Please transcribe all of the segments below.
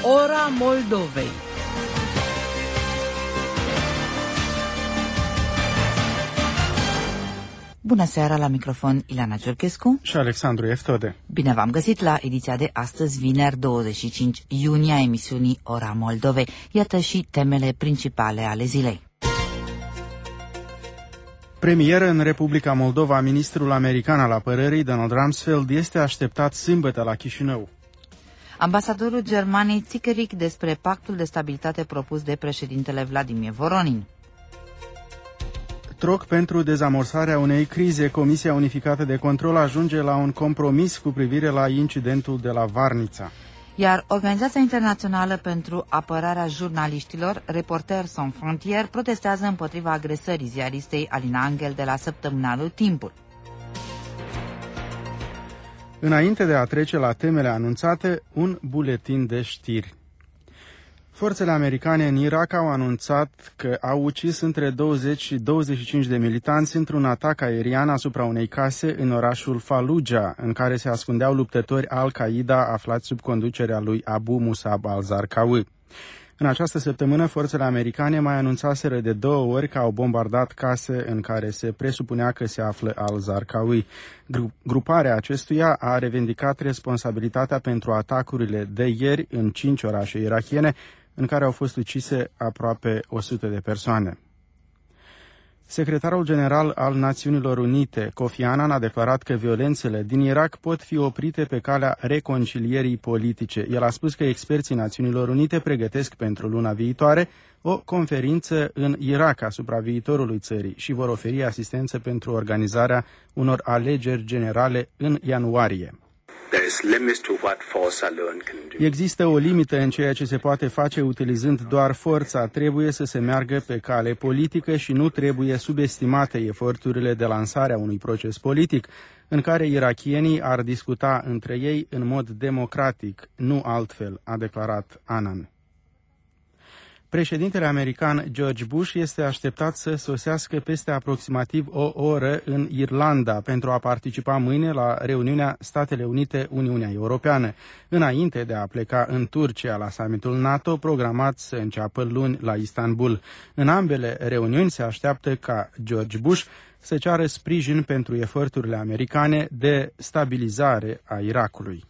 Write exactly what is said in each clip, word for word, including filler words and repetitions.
Ora Moldovei. Bună seara, la microfon Ileana Ciorchescu și Alexandru Eftode. Bine v-am găsit la ediția de astăzi, vineri douăzeci și cinci iunie, a emisiunii Ora Moldovei. Iată și temele principale ale zilei. Premier în Republica Moldova, ministrul american al apărării, Donald Rumsfeld, este așteptat sâmbătă la Chișinău. Ambasadorul Germaniei țicăric despre pactul de stabilitate propus de președintele Vladimir Voronin. Troc pentru dezamorsarea unei crize, Comisia Unificată de Control ajunge la un compromis cu privire la incidentul de la Varnița. Iar Organizația Internațională pentru Apărarea Jurnaliștilor, Reporteri Sans Frontières, protestează împotriva agresării ziaristei Alina Angel de la săptămânalul Timpul. Înainte de a trece la temele anunțate, un buletin de știri. Forțele americane în Irak au anunțat că au ucis între douăzeci și douăzeci și cinci de militanți într-un atac aerian asupra unei case în orașul Fallujah, în care se ascundeau luptători Al-Qaeda aflați sub conducerea lui Abu Musab al-Zarqawi. În această săptămână, forțele americane mai anunțaseră de două ori că au bombardat case în care se presupunea că se află al-Zarqawi. Gruparea acestuia a revendicat responsabilitatea pentru atacurile de ieri în cinci orașe irakiene, în care au fost ucise aproape o sută de persoane. Secretarul general al Națiunilor Unite, Kofi Annan, a declarat că violențele din Irak pot fi oprite pe calea reconcilierii politice. El a spus că experții Națiunilor Unite pregătesc pentru luna viitoare o conferință în Irak asupra viitorului țării și vor oferi asistență pentru organizarea unor alegeri generale în ianuarie. Există o limită în ceea ce se poate face utilizând doar forța. Trebuie să se meargă pe cale politică și nu trebuie subestimate eforturile de lansare a unui proces politic în care irakienii ar discuta între ei în mod democratic, nu altfel, a declarat Annan. Președintele american George Bush este așteptat să sosească peste aproximativ o oră în Irlanda pentru a participa mâine la reuniunea Statele Unite-Uniunea Europeană, înainte de a pleca în Turcia la summitul NATO, programat să înceapă luni la Istanbul. În ambele reuniuni se așteaptă ca George Bush să ceară sprijin pentru eforturile americane de stabilizare a Irakului.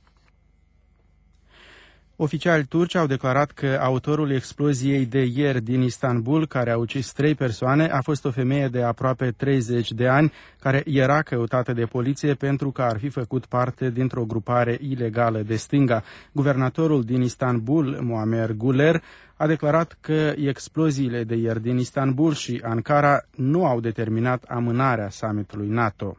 Oficiali turci au declarat că autorul exploziei de ieri din Istanbul, care a ucis trei persoane, a fost o femeie de aproape treizeci de ani, care era căutată de poliție pentru că ar fi făcut parte dintr-o grupare ilegală de stânga. Guvernatorul din Istanbul, Muammer Guler, a declarat că exploziile de ieri din Istanbul și Ankara nu au determinat amânarea summitului NATO.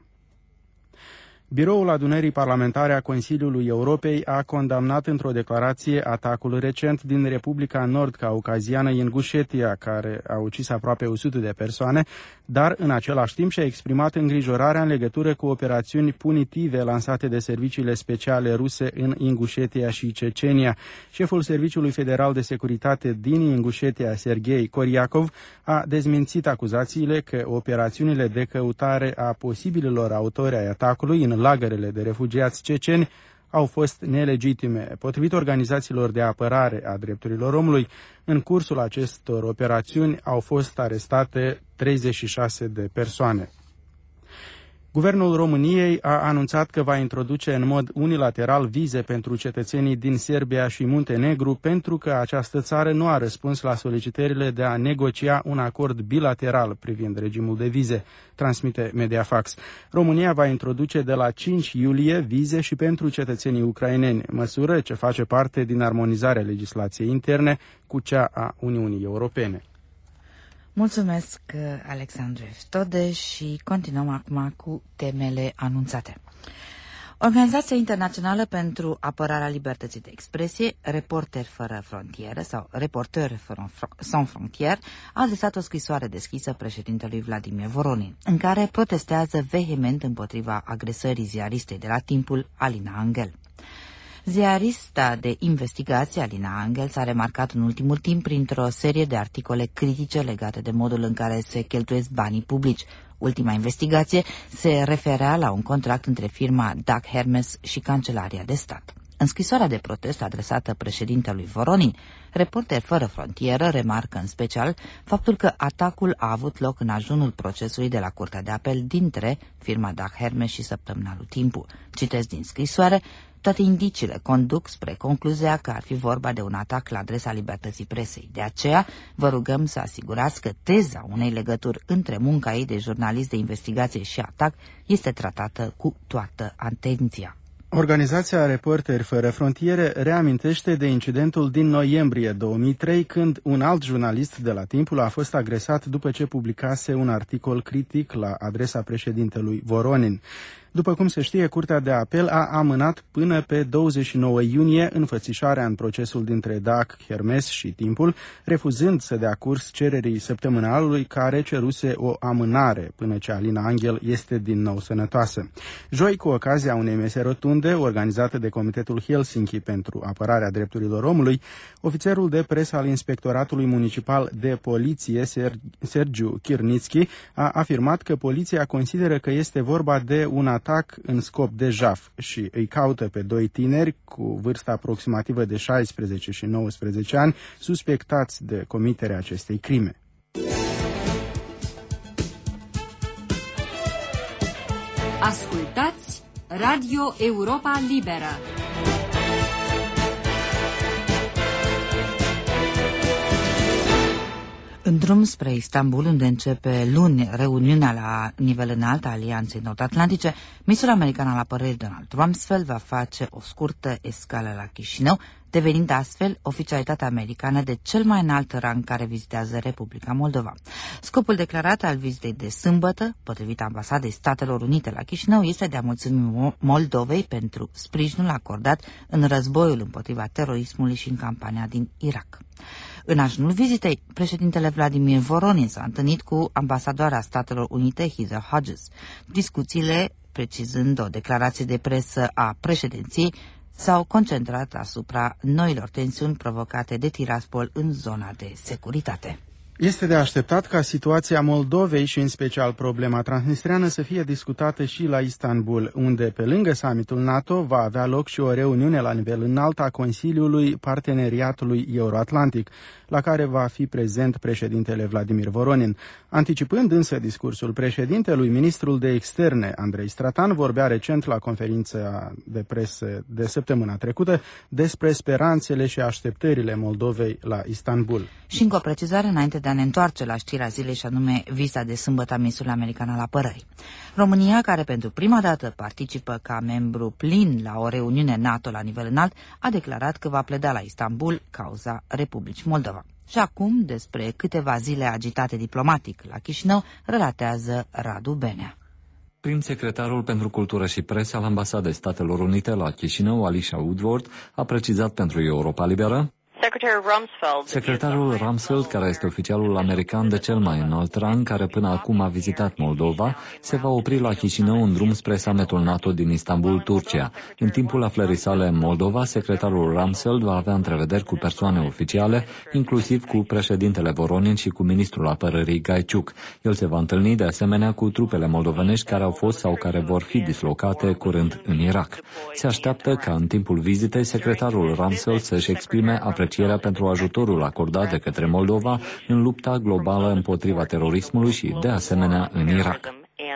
Biroul Adunării Parlamentare a Consiliului Europei a condamnat într-o declarație atacul recent din Republica Nord-Caucaziană Ingușetia, care a ucis aproape o sută de persoane, dar în același timp și-a exprimat îngrijorarea în legătură cu operațiuni punitive lansate de serviciile speciale ruse în Ingușetia și Cecenia. Șeful Serviciului Federal de Securitate din Ingușetia, Serghei Koriakov, a dezmințit acuzațiile că operațiunile de căutare a posibililor autori ai atacului în lagărele de refugiați ceceni au fost nelegitime. Potrivit organizațiilor de apărare a drepturilor omului, în cursul acestor operațiuni au fost arestate treizeci și șase de persoane. Guvernul României a anunțat că va introduce în mod unilateral vize pentru cetățenii din Serbia și Muntenegru pentru că această țară nu a răspuns la solicitările de a negocia un acord bilateral privind regimul de vize, transmite Mediafax. România va introduce de la cinci iulie vize și pentru cetățenii ucraineni, măsură ce face parte din armonizarea legislației interne cu cea a Uniunii Europene. Mulțumesc, Alexandru Eftode, și continuăm acum cu temele anunțate. Organizația Internațională pentru Apărarea Libertății de Expresie, Reporteri Fără Frontiere sau Reporteri Sans Frontières, a adresat o scrisoare deschisă președintelui Vladimir Voronin, în care protestează vehement împotriva agresării ziaristei de la Timpul, Alina Angel. Ziarista de investigație Alina Angel s-a remarcat în ultimul timp printr-o serie de articole critice legate de modul în care se cheltuiesc banii publici. Ultima investigație se referea la un contract între firma Dag Hermes și Cancelaria de Stat. În scrisoarea de protest adresată președintelui Voronin, Reporteri fără frontieră remarcă în special faptul că atacul a avut loc în ajunul procesului de la Curtea de Apel dintre firma Dag Hermes și Săptămânalul Timpu. Citesc din scrisoare: toate indiciile conduc spre concluzia că ar fi vorba de un atac la adresa libertății presei. De aceea, vă rugăm să asigurați că teza unei legături între munca ei de jurnalist de investigație și atac este tratată cu toată atenția. Organizația Reporteri fără frontiere reamintește de incidentul din noiembrie două mii trei, când un alt jurnalist de la Timpul a fost agresat după ce publicase un articol critic la adresa președintelui Voronin. După cum se știe, Curtea de Apel a amânat până pe douăzeci și nouă iunie înfățișarea în procesul dintre Dag Hermes și Timpul, refuzând să dea curs cererii Săptămânalului, care ceruse o amânare până ce Alina Angel este din nou sănătoasă. Joi, cu ocazia unei mese rotunde organizate de Comitetul Helsinki pentru apărarea drepturilor omului, ofițerul de presă al Inspectoratului Municipal de Poliție, Sergiu Chirnitski, a afirmat că poliția consideră că este vorba de un atac în scop de jaf și îi caută pe doi tineri cu vârsta aproximativă de șaisprezece și nouăsprezece ani, suspectați de comiterea acestei crime. Ascultați Radio Europa Liberă. În drum spre Istanbul, unde începe luni reuniunea la nivel înalt a Alianței Nord-Atlantice, ministrul american al apărării Donald Rumsfeld va face o scurtă escală la Chișinău, devenind astfel oficialitatea americană de cel mai înalt rang care vizitează Republica Moldova. Scopul declarat al vizitei de sâmbătă, potrivit Ambasadei Statelor Unite la Chișinău, este de a mulțumi Moldovei pentru sprijinul acordat în războiul împotriva terorismului și în campania din Irak. În ajunul vizitei, președintele Vladimir Voronin s-a întâlnit cu ambasadoarea Statelor Unite, Heather Hodges. Discuțiile, precizând o declarație de presă a președinției, s-au concentrat asupra noilor tensiuni provocate de Tiraspol în zona de securitate. Este de așteptat ca situația Moldovei și în special problema transnistreană să fie discutată și la Istanbul, unde pe lângă summitul NATO va avea loc și o reuniune la nivel înalt a Consiliului Parteneriatului Euroatlantic, la care va fi prezent președintele Vladimir Voronin. Anticipând însă discursul președintelui, ministrul de externe Andrei Stratan vorbea recent la conferința de presă de săptămâna trecută despre speranțele și așteptările Moldovei la Istanbul. Și încă o precizare înainte de a ne întoarce la știrea zilei, și anume vizita de sâmbătă a ministrului american al apărării. România, care pentru prima dată participă ca membru plin la o reuniune NATO la nivel înalt, a declarat că va pleda la Istanbul cauza Republicii Moldova. Și acum, despre câteva zile agitate diplomatic la Chișinău, relatează Radu Benea. Prim-secretarul pentru cultură și presă al Ambasadei Statelor Unite la Chișinău, Alicia Woodward, a precizat pentru Europa Liberă: Secretarul Rumsfeld, care este oficialul american de cel mai înalt rang, care până acum a vizitat Moldova, se va opri la Chișinău în drum spre summitul NATO din Istanbul, Turcia. În timpul aflării sale în Moldova, secretarul Rumsfeld va avea întrevederi cu persoane oficiale, inclusiv cu președintele Voronin și cu ministrul apărării Gaiciuc. El se va întâlni de asemenea cu trupele moldovenești care au fost sau care vor fi dislocate curând în Irak. Se așteaptă ca în timpul vizitei secretarul Rumsfeld să-și exprime aprecierea pentru ajutorul acordat de către Moldova în lupta globală împotriva terorismului și, de asemenea, în Irak.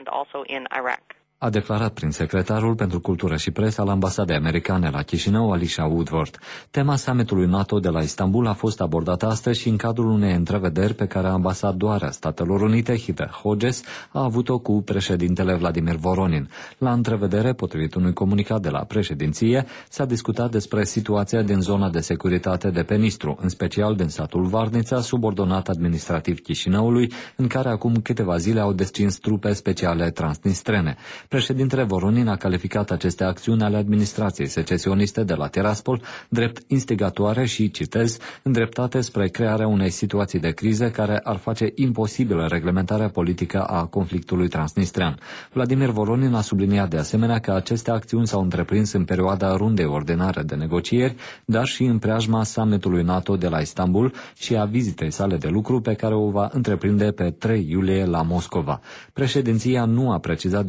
A declarat prin secretarul pentru cultură și presă al ambasadei americane la Chișinău, Alicia Woodward. Tema summitului NATO de la Istanbul a fost abordată astăzi și în cadrul unei întrevederi pe care ambasadoarea Statelor Unite, Heather Hodges, a avut-o cu președintele Vladimir Voronin. La întrevedere, potrivit unui comunicat de la președinție, s-a discutat despre situația din zona de securitate de pe Nistru, în special din satul Varnița, subordonat administrativ Chișinăului, în care acum câteva zile au descins trupe speciale transnistrene. Președintele Voronin a calificat aceste acțiuni ale administrației secesioniste de la Tiraspol drept instigatoare și, citez, îndreptate spre crearea unei situații de criză care ar face imposibilă reglementarea politică a conflictului transnistrean. Vladimir Voronin a subliniat de asemenea că aceste acțiuni s-au întreprins în perioada rundei ordinare de negocieri, dar și în preajma summitului NATO de la Istanbul și a vizitei sale de lucru pe care o va întreprinde pe trei iulie la Moscova. Președinția nu a precizat deocamdată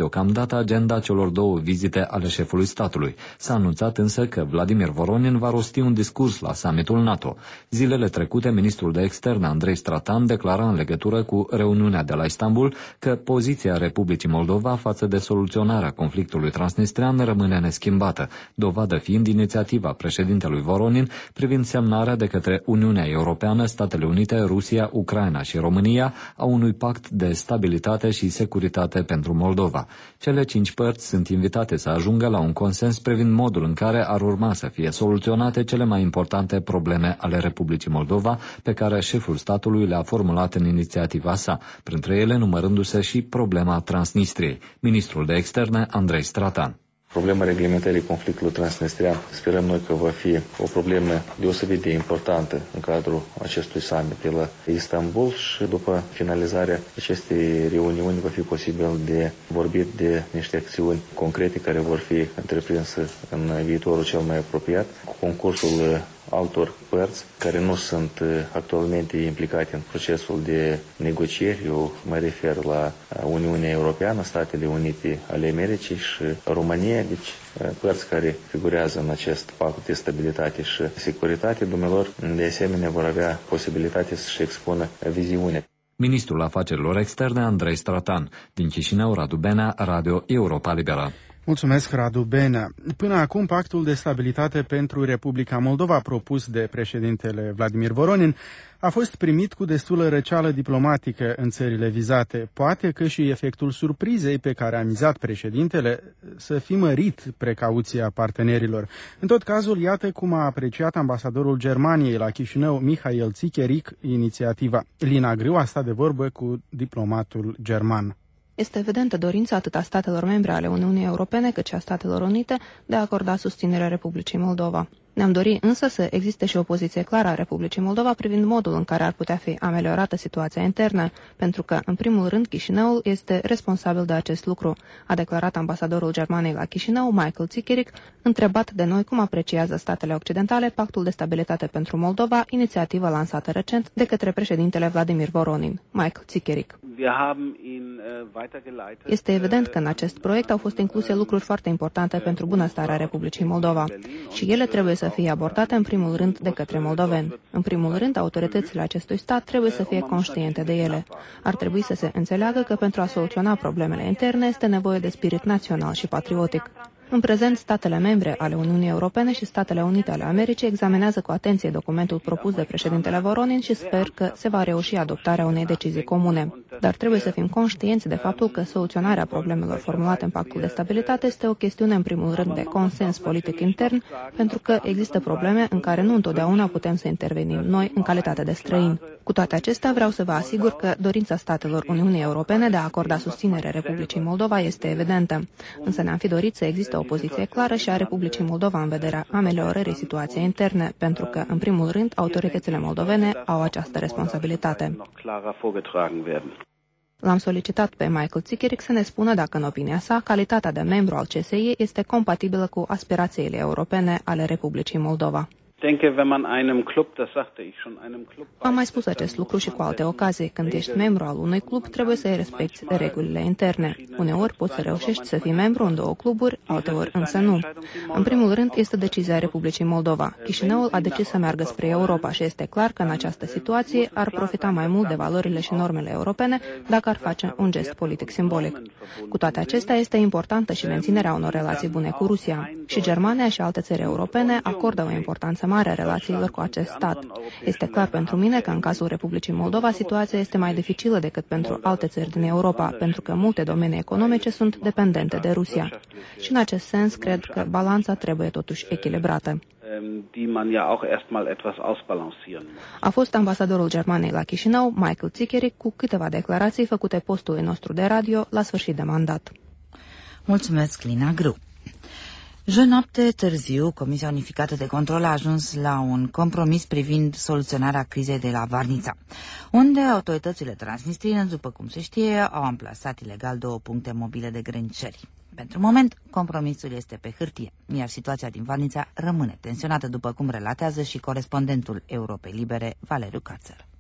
completat agenda celor două vizite ale șefului statului. S-a anunțat însă că Vladimir Voronin va rosti un discurs la summitul NATO. Zilele trecute, ministrul de externe Andrei Stratan declara în legătură cu reuniunea de la Istanbul că poziția Republicii Moldova față de soluționarea conflictului transnistrian rămâne neschimbată, dovadă fiind inițiativa președintelui Voronin privind semnarea de către Uniunea Europeană, Statele Unite, Rusia, Ucraina și România a unui pact de stabilitate și securitate pentru Moldova. Cele cinci părți sunt invitate să ajungă la un consens privind modul în care ar urma să fie soluționate cele mai importante probleme ale Republicii Moldova, pe care șeful statului le-a formulat în inițiativa sa, printre ele numărându-se și problema Transnistriei. Ministrul de externe Andrei Stratan. Problema reglementării conflictului transnistrian sperăm noi că va fi o problemă deosebit de importantă în cadrul acestui summit de la Istanbul și după finalizarea acestei reuniuni va fi posibil de vorbit de niște acțiuni concrete care vor fi întreprinse în viitorul cel mai apropiat, cu concursul altor părți care nu sunt actualmente implicate în procesul de negocieri. Eu mă refer la Uniunea Europeană, Statele Unite ale Americii și România, deci părți care figurează în acest pact de stabilitate și securitate. Dumnealor, de asemenea, vor avea posibilitatea să-și expună viziunea. Ministrul Afacerilor Externe Andrei Stratan. Din Chișinău, Radu Benea, Radio Europa Liberă. Mulțumesc, Radu Benea. Până acum, pactul de stabilitate pentru Republica Moldova, propus de președintele Vladimir Voronin, a fost primit cu destulă răceală diplomatică în țările vizate. Poate că și efectul surprizei pe care a mizat președintele să fi mărit precauția partenerilor. În tot cazul, iată cum a apreciat ambasadorul Germaniei la Chișinău, Mihail Țicheric, inițiativa. Lina Grâu a stat de vorbă cu diplomatul german. Este evidentă dorința atât a statelor membre ale Uniunii Europene cât și a Statelor Unite de a acorda susținerea Republicii Moldova. Ne-am dorit însă să existe și o poziție clară a Republicii Moldova privind modul în care ar putea fi ameliorată situația internă, pentru că, în primul rând, Chișinăul este responsabil de acest lucru, a declarat ambasadorul Germaniei la Chișinău, Michael Țicheric, întrebat de noi cum apreciază statele occidentale Pactul de Stabilitate pentru Moldova, inițiativă lansată recent de către președintele Vladimir Voronin. Michael Țicheric. Este evident că în acest proiect au fost incluse lucruri foarte importante pentru bunăstarea Republicii Moldova și ele trebuie să fie abordate în primul rând de către moldoveni. În primul rând, autoritățile acestui stat trebuie să fie conștiente de ele. Ar trebui să se înțeleagă că pentru a soluționa problemele interne este nevoie de spirit național și patriotic. În prezent, statele membre ale Uniunii Europene și Statele Unite ale Americii examinează cu atenție documentul propus de președintele Voronin și sper că se va reuși adoptarea unei decizii comune. Dar trebuie să fim conștienți de faptul că soluționarea problemelor formulate în Pactul de Stabilitate este o chestiune în primul rând de consens politic intern, pentru că există probleme în care nu întotdeauna putem să intervenim noi în calitate de străini. Cu toate acestea, vreau să vă asigur că dorința statelor Uniunii Europene de a acorda susținere Republicii Moldova este evidentă, însă ne-am fi dorit să existe o poziție clară și a Republicii Moldova în vederea ameliorării situației interne, pentru că, în primul rând, autoritățile moldovene au această responsabilitate. L-am solicitat pe Michael Țicheric să ne spună dacă, în opinia sa, calitatea de membru al C S I este compatibilă cu aspirațiile europene ale Republicii Moldova. Am mai spus acest lucru și cu alte ocazii. Când ești membru al unui club, trebuie să-i respecti regulile interne. Uneori poți să reușești să fii membru în două cluburi, alteori însă nu. În primul rând, este decizia Republicii Moldova. Chișinăul a decis să meargă spre Europa și este clar că în această situație ar profita mai mult de valorile și normele europene dacă ar face un gest politic simbolic. Cu toate acestea, este importantă și menținerea unor relații bune cu Rusia. Și Germania și alte țări europene acordă o importanță mare a relațiilor cu acest stat. Este clar pentru mine că în cazul Republicii Moldova situația este mai dificilă decât pentru alte țări din Europa, pentru că multe domenii economice sunt dependente de Rusia. Și în acest sens cred că balanța trebuie totuși echilibrată. A fost ambasadorul Germaniei la Chișinău, Michael Țicheric, cu câteva declarații făcute postului nostru de radio la sfârșit de mandat. Mulțumesc, Lina Grâu. Joi noapte târziu, Comisia Unificată de Control a ajuns la un compromis privind soluționarea crizei de la Varnița, unde autoritățile transnistriene, după cum se știe, au amplasat ilegal două puncte mobile de grăniceri. Pentru moment, compromisul este pe hârtie, iar situația din Varnița rămâne tensionată, după cum relatează și corespondentul Europei Libere, Valeriu Cațăr.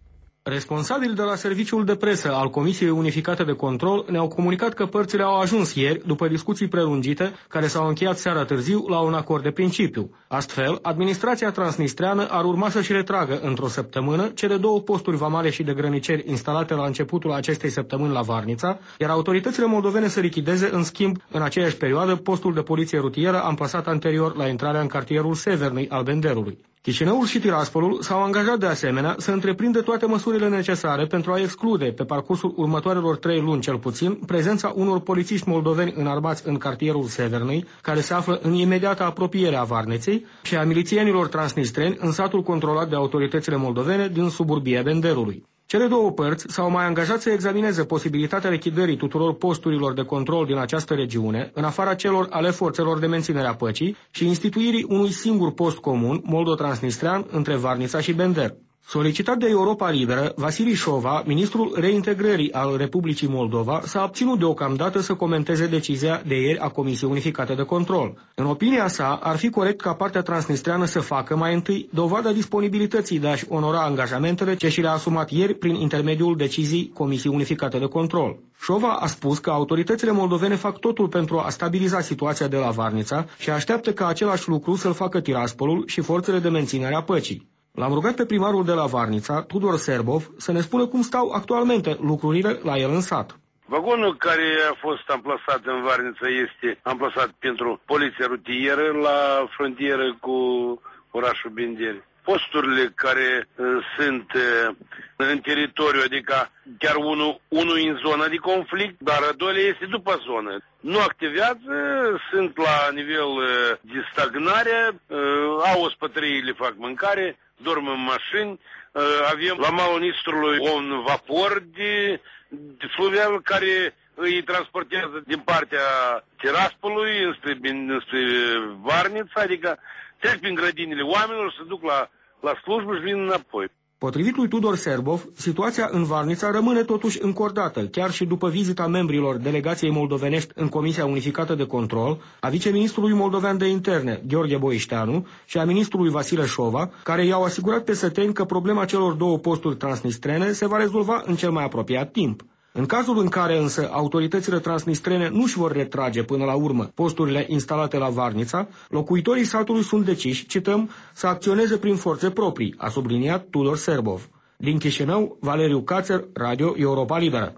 Responsabilii de la serviciul de presă al Comisiei Unificate de Control ne-au comunicat că părțile au ajuns ieri, după discuții prelungite, care s-au încheiat seara târziu, la un acord de principiu. Astfel, administrația transnistreană ar urma să-și retragă într-o săptămână cele două posturi vamale și de grăniceri instalate la începutul acestei săptămâni la Varnița, iar autoritățile moldovene să lichideze, în schimb, în aceeași perioadă, postul de poliție rutieră amplasat anterior la intrarea în cartierul Severnui al Benderului. Chișinăul și Tiraspolul s-au angajat de asemenea să întreprindă toate măsurile necesare pentru a exclude, pe parcursul următoarelor trei luni cel puțin, prezența unor polițiști moldoveni înarmați în cartierul Severnui, care se află în imediată apropiere a Varneței, și a milițienilor transnistreni în satul controlat de autoritățile moldovene din suburbia Benderului. Cele două părți s-au mai angajat să examineze posibilitatea lichidării tuturor posturilor de control din această regiune, în afara celor ale forțelor de menținere a păcii, și instituirii unui singur post comun, moldo-transnistrean, între Varnița și Bender. Solicitat de Europa Liberă, Vasili Șova, ministrul reintegrării al Republicii Moldova, s-a abținut deocamdată să comenteze decizia de ieri a Comisiei Unificate de Control. În opinia sa, ar fi corect ca partea transnistreană să facă mai întâi dovada disponibilității de a-și onora angajamentele ce și le-a asumat ieri prin intermediul decizii Comisiei Unificate de Control. Șova a spus că autoritățile moldovene fac totul pentru a stabiliza situația de la Varnița și așteaptă ca același lucru să-l facă Tiraspolul și forțele de menținere a păcii. L-am rugat pe primarul de la Varnița, Tudor Serbov, să ne spună cum stau actualmente lucrurile la el în sat. Vagonul care a fost amplasat în Varnița este amplasat pentru poliția rutieră la frontieră cu orașul Benderi. Posturile care uh, sunt uh, în teritoriu, adică chiar unul, unul în zona de conflict, dar a doilea este după zonă. Nu activează, sunt la nivel uh, de stagnare, uh, au ospătării, le fac mâncare, dorm în mașini, uh, avem la malul Nistrului un vapor de, de fluvial care îi transportează din partea Tiraspolului înspre, înspre Varnița, adică trec prin grădinile oamenilor, se duc la, la slujbă și vin înapoi. Potrivit lui Tudor Serbov, situația în Varnița rămâne totuși încordată, chiar și după vizita membrilor delegației moldovenești în Comisia Unificată de Control, a viceministrului moldovean de interne, Gheorghe Boișteanu, și a ministrului Vasile Șova, care i-au asigurat pe săteni că problema celor două posturi transnistrene se va rezolva în cel mai apropiat timp. În cazul în care însă autoritățile transnistrene nu își vor retrage până la urmă posturile instalate la Varnița, locuitorii satului sunt deciși, cităm, să acționeze prin forțe proprii, a subliniat Tudor Serbov. Din Chișinău, Valeriu Cațer, Radio Europa Liberă.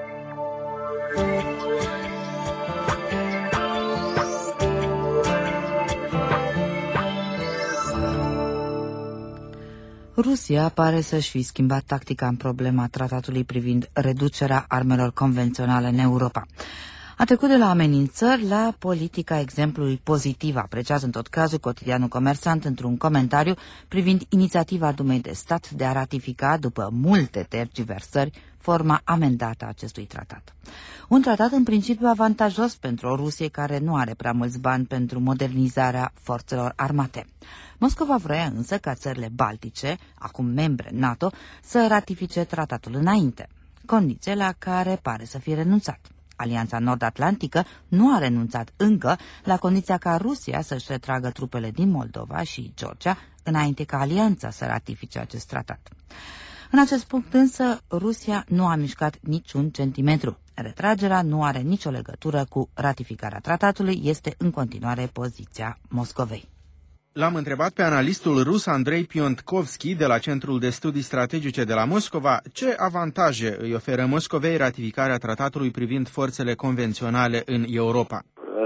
Rusia pare să-și fi schimbat tactica în problema tratatului privind reducerea armelor convenționale în Europa. A trecut de la amenințări la politica exemplului pozitiv, apreciază în tot cazul cotidianul Comerçant într-un comentariu privind inițiativa Dumei de Stat de a ratifica, după multe tergiversări, forma amendată a acestui tratat. Un tratat în principiu avantajos pentru o Rusie care nu are prea mulți bani pentru modernizarea forțelor armate. Moscova vrea însă ca țările baltice, acum membre NATO, să ratifice tratatul înainte, condiție la care pare să fie renunțat. Alianța Nord-Atlantică nu a renunțat încă la condiția ca Rusia să-și retragă trupele din Moldova și Georgia înainte ca alianța să ratifice acest tratat. În acest punct însă, Rusia nu a mișcat niciun centimetru. Retragerea nu are nicio legătură cu ratificarea tratatului, este în continuare poziția Moscovei. L-am întrebat pe analistul rus Andrei Piontkovski de la Centrul de Studii Strategice de la Moscova ce avantaje îi oferă Moscovei ratificarea tratatului privind forțele convenționale în Europa.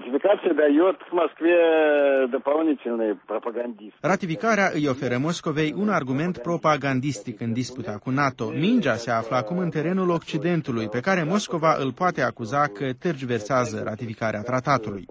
Ratificarea îi oferă Moscovei un argument propagandistic în disputa cu NATO. Mingea se află acum în terenul Occidentului, pe care Moscova îl poate acuza că tergiversează ratificarea tratatului.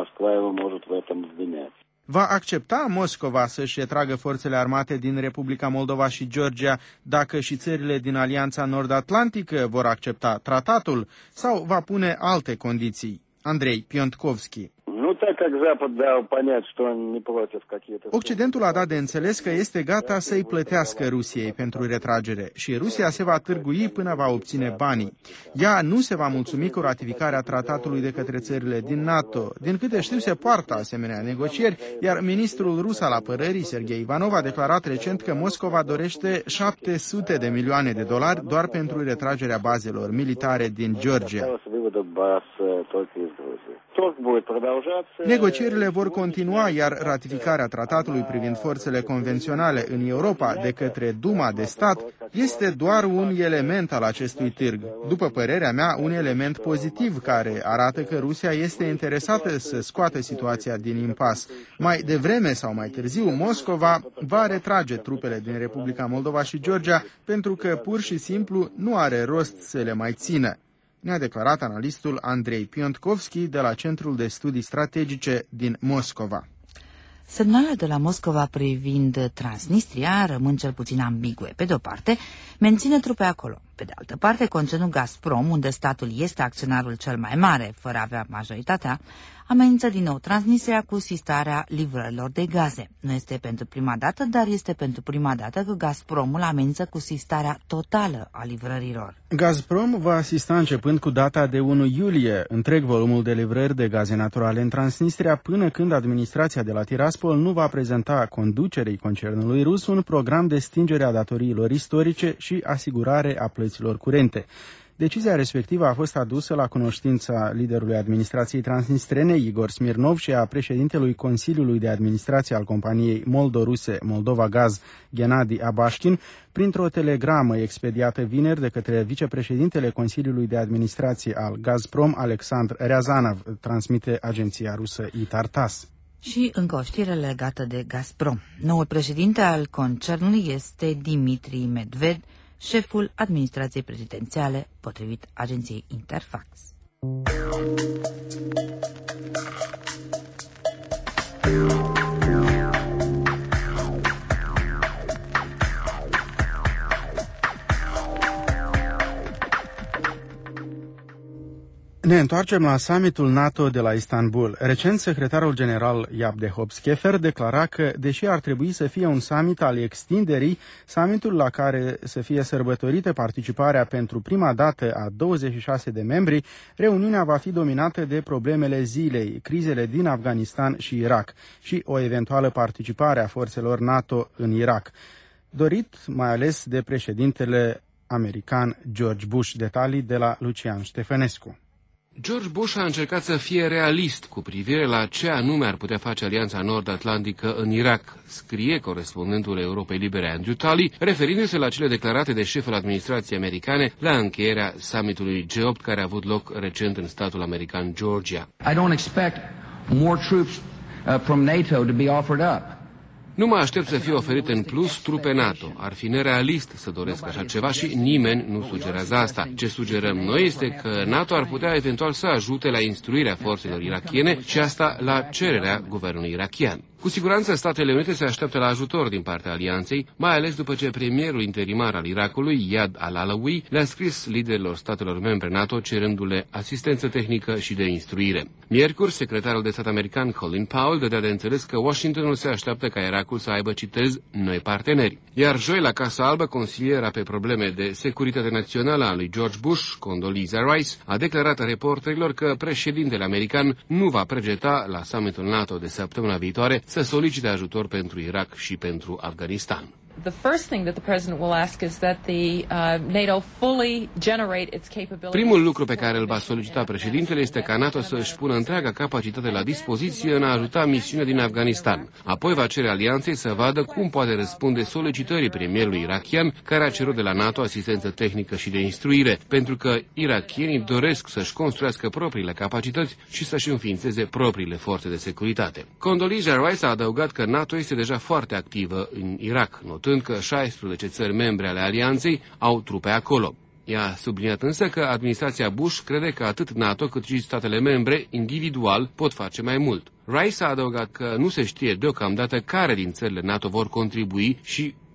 Va accepta Moscova să-și retragă forțele armate din Republica Moldova și Georgia dacă și țările din Alianța Nord-Atlantică vor accepta tratatul sau va pune alte condiții? Andrei Piontkovski. Nu Occidentul a dat de înțeles că este gata să-i plătească Rusiei pentru retragere și Rusia se va târgui până va obține banii. Ea nu se va mulțumi cu ratificarea tratatului de către țările din NATO. Din câte știu, se poartă asemenea negocieri, iar ministrul rus al apărării, Sergei Ivanov, a declarat recent că Moscova dorește șapte sute de milioane de dolari doar pentru retragerea bazelor militare din Georgia. Negocierile vor continua, iar ratificarea tratatului privind forțele convenționale în Europa de către Duma de stat este doar un element al acestui târg. După părerea mea, un element pozitiv care arată că Rusia este interesată să scoată situația din impas. Mai devreme sau mai târziu, Moscova va retrage trupele din Republica Moldova și Georgia pentru că pur și simplu nu are rost să le mai țină, ne-a declarat analistul Andrei Piontkovski de la Centrul de Studii Strategice din Moscova. Semnalele de la Moscova privind Transnistria rămân cel puțin ambigue. Pe de-o parte, menține trupe acolo. Pe de altă parte, concernul Gazprom, unde statul este acționarul cel mai mare, fără a avea majoritatea, amenință din nou Transnistria cu sistarea livrărilor de gaze. Nu este pentru prima dată, dar este pentru prima dată că Gazpromul amenință cu sistarea totală a livrărilor. Gazprom va asista începând cu data de unu iulie întreg volumul de livrări de gaze naturale în Transnistria, până când administrația de la Tiraspol nu va prezenta conducerii concernului rus un program de stingere a datoriilor istorice și asigurare a plăților curente. Decizia respectivă a fost adusă la cunoștința liderului administrației transnistrene, Igor Smirnov, și a președintelui Consiliului de Administrație al companiei moldoruse Moldova Gaz, Gennady Abaștin, printr-o telegramă expediată vineri de către vicepreședintele Consiliului de Administrație al Gazprom, Alexandr Ryazanov, transmite agenția rusă Itar-Tass. Și încă o știre legată de Gazprom. Noul președinte al concernului este Dimitri Medved, șeful administrației prezidențiale, potrivit agenției Interfax. Ne întoarcem la summitul NATO de la Istanbul. Recent, secretarul general Jaap de Hoop Scheffer declara că, deși ar trebui să fie un summit al extinderii, summitul la care să fie sărbătorită participarea pentru prima dată a douăzeci și șase de membri, reuniunea va fi dominată de problemele zilei, crizele din Afganistan și Irak și o eventuală participare a forțelor NATO în Irak, dorit mai ales de președintele american George Bush. Detalii de la Lucian Ștefănescu. George Bush a încercat să fie realist cu privire la ce anume ar putea face Alianța Nord-Atlantică în Irak, scrie corespondentul Europei Libere Andrew Tully, referindu-se la cele declarate de șeful administrației americane la încheierea summitului G opt care a avut loc recent în statul american Georgia. I don't expect more troops uh, from NATO to be offered up. Nu mă aștept să fie oferite în plus trupe NATO. Ar fi nerealist să doresc așa ceva și nimeni nu sugerează asta. Ce sugerăm noi este că NATO ar putea eventual să ajute la instruirea forțelor irakiene și asta la cererea guvernului irakian. Cu siguranță, Statele Unite se așteaptă la ajutor din partea alianței, mai ales după ce premierul interimar al Irakului, Iyad al-Alawi, le-a scris liderilor statelor membre NATO cerându-le asistență tehnică și de instruire. Miercuri, secretarul de stat american Colin Powell dădea de înțeles că Washingtonul se așteaptă ca Irakul să aibă, citez, noi parteneri. Iar joi, la Casa Albă, consiliera pe probleme de securitate națională a lui George Bush, Condoleezza Rice, a declarat reporterilor că președintele american nu va pregeta la summitul NATO de săptămâna viitoare să solicite ajutor pentru Irak și pentru Afganistan. Primul lucru pe care îl va solicita președintele este ca NATO să își pună întreaga capacitate la dispoziție în a ajuta misiunea din Afganistan. Apoi va cere alianței să vadă cum poate răspunde solicitării premierului irakian, care a cerut de la NATO asistență tehnică și de instruire, pentru că irakienii doresc să-și construiască propriile capacități și să-și înființeze propriile forțe de securitate. Condoleezza Rice a adăugat că NATO este deja foarte activă în Irak, notând că șaisprezece țări membre ale alianței au trupe acolo. Ea a subliniat însă că administrația Bush crede că atât NATO cât și statele membre individual pot face mai mult. Rice a adăugat că nu se știe deocamdată care din țările NATO vor contribui și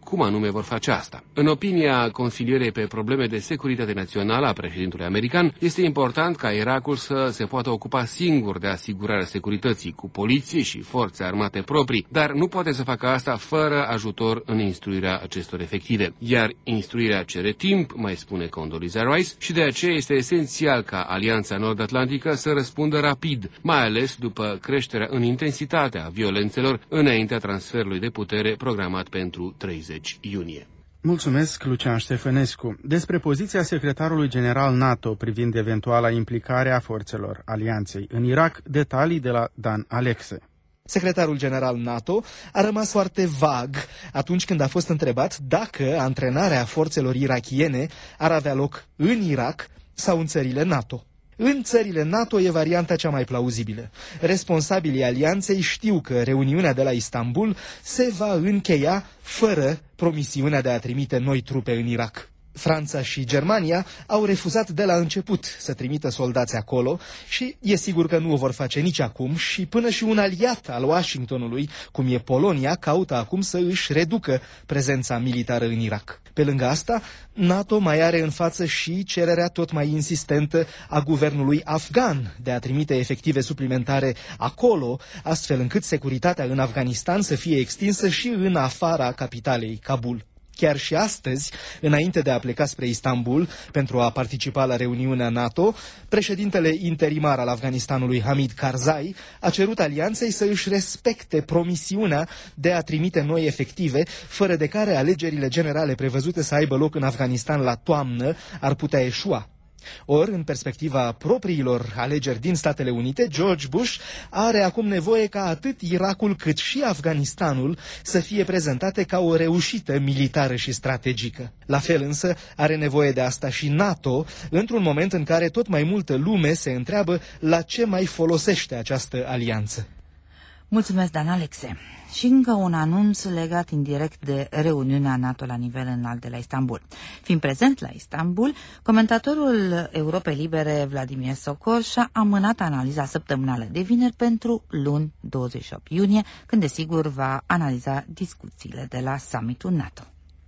cum anume vor face asta. În opinia consilierei pe probleme de securitate națională a președintelui american, este important ca Irakul să se poată ocupa singur de asigurarea securității cu poliție și forțe armate proprii, dar nu poate să facă asta fără ajutor în instruirea acestor efective. Iar instruirea cere timp, mai spune Condoleezza Rice, și de aceea este esențial ca Alianța Nord-Atlantică să răspundă rapid, mai ales după creșterea în intensitatea violențelor înaintea transferului de putere programat pentru treizeci iunie. Mulțumesc, Lucian Ștefănescu. Despre poziția secretarului general NATO privind eventuala implicare a forțelor alianței în Irak, detalii de la Dan Alexe. Secretarul general NATO a rămas foarte vag atunci când a fost întrebat dacă antrenarea forțelor irakiene ar avea loc în Irak sau în țările NATO. În țările NATO e varianta cea mai plauzibilă. Responsabilii alianței știu că reuniunea de la Istanbul se va încheia fără promisiunea de a trimite noi trupe în Irak. Franța și Germania au refuzat de la început să trimită soldați acolo și e sigur că nu o vor face nici acum și până și un aliat al Washingtonului, cum e Polonia, caută acum să își reducă prezența militară în Irak. Pe lângă asta, NATO mai are în față și cererea tot mai insistentă a guvernului afgan de a trimite efective suplimentare acolo, astfel încât securitatea în Afganistan să fie extinsă și în afara capitalei, Kabul. Chiar și astăzi, înainte de a pleca spre Istanbul pentru a participa la reuniunea NATO, președintele interimar al Afganistanului, Hamid Karzai, a cerut alianței să își respecte promisiunea de a trimite noi efective, fără de care alegerile generale prevăzute să aibă loc în Afganistan la toamnă ar putea eșua. Ori, în perspectiva propriilor alegeri din Statele Unite, George Bush are acum nevoie ca atât Irakul cât și Afganistanul să fie prezentate ca o reușită militară și strategică. La fel însă are nevoie de asta și NATO, într-un moment în care tot mai multă lume se întreabă la ce mai folosește această alianță. Mulțumesc, Dan Alexe. Și încă un anunț legat indirect de reuniunea NATO la nivel înalt de la Istanbul. Fiind prezent la Istanbul, comentatorul Europei Libere Vladimir Sokol și-a amânat analiza săptămânală de vineri pentru luni douăzeci și opt iunie, când desigur va analiza discuțiile de la summitul NATO.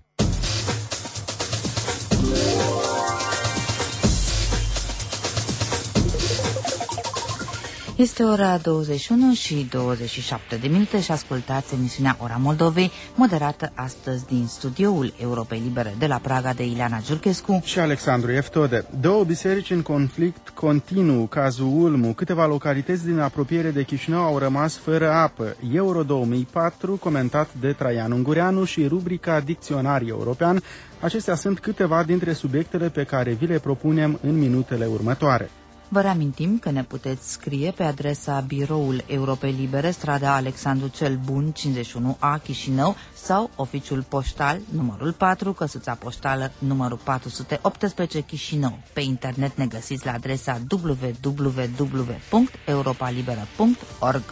Este ora douăzeci și unu și douăzeci și șapte de minute și ascultați emisiunea Ora Moldovei, moderată astăzi din studioul Europei Libere de la Praga de Ileana Giurchescu și Alexandru Eftode. Două biserici în conflict continuu, cazul Ulmu. Câteva localități din apropiere de Chișinău au rămas fără apă. Euro două mii patru, comentat de Traian Ungureanu, și rubrica Dicționar European. Acestea sunt câteva dintre subiectele pe care vi le propunem în minutele următoare. Vă reamintim că ne puteți scrie pe adresa Biroul Europei Libere, strada Alexandru cel Bun, cincizeci și unu A, Chișinău, sau oficiul poștal, numărul patru, căsuța poștală, numărul patru sute optsprezece, Chișinău. Pe internet ne găsiți la adresa w w w punct europa liberă punct org.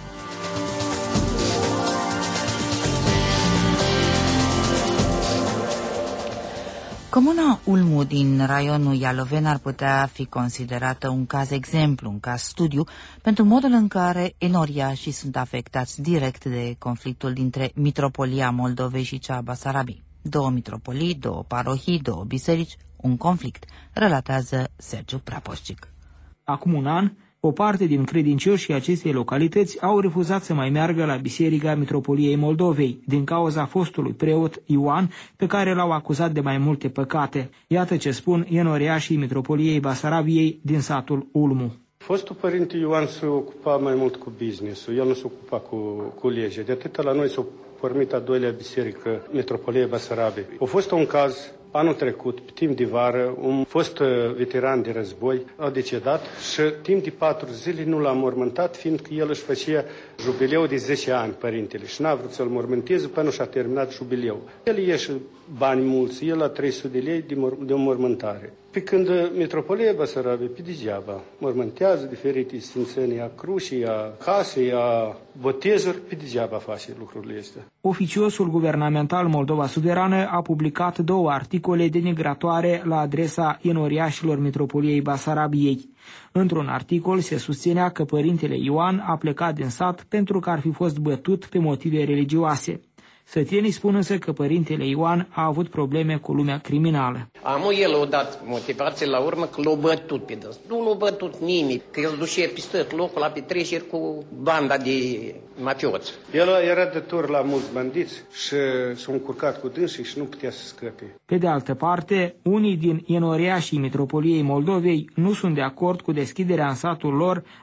Comuna Ulmu din raionul Ialoveni ar putea fi considerată un caz exemplu, un caz studiu, pentru modul în care enoriașii sunt afectați direct de conflictul dintre Mitropolia Moldovei și cea a Basarabiei. Două mitropolii, două parohii, două biserici, un conflict, relatează Sergiu Prapoșcic. Acum un an, o parte din credincioșii acestei localități au refuzat să mai meargă la Biserica Mitropoliei Moldovei, din cauza fostului preot Ioan, pe care l-au acuzat de mai multe păcate. Iată ce spun enoriașii Mitropoliei Basarabiei din satul Ulmu. Fostul părinte Ioan se ocupa mai mult cu business-ul, el nu se ocupa cu, cu legea. De atâta la noi s-a pornit a doilea biserică, Mitropolia Basarabiei. A fost un caz anul trecut, pe timp de vară, un fost veteran de război a decedat și timp de patru zile nu l-a mormântat, fiindcă el își făcea jubileu de zece ani, părintele, și n-a vrut să-l mormânteze până și-a terminat jubileu. El ieși bani mulți, el la trei sute de lei de, mor- de o mormântare. Pe când Mitropolia Basarabiei, pe degeaba, mormântează diferite sfințenii a crucii, a casei, a botezuri, pe degeaba face lucrurile astea. Oficiosul guvernamental Moldova Suverană a publicat două articole denigratoare la adresa enoriașilor Mitropoliei Basarabiei. Într-un articol se susținea că părintele Ioan a plecat din sat pentru că ar fi fost bătut pe motive religioase. Sătienii spun însă că părintele Ioan a avut probleme cu lumea criminală. Am el o dat motivație la urmă că l-a bătut pe dâns. Nu l-a bătut nimic, că el ducea peste locul la petreceri cu banda de mafioți. El era de tur la mulți bandiți și s-a încurcat cu dânsii și nu putea să scape. Pe de altă parte, unii din enoriașii Mitropoliei Moldovei nu sunt de acord cu deschiderea în satul lor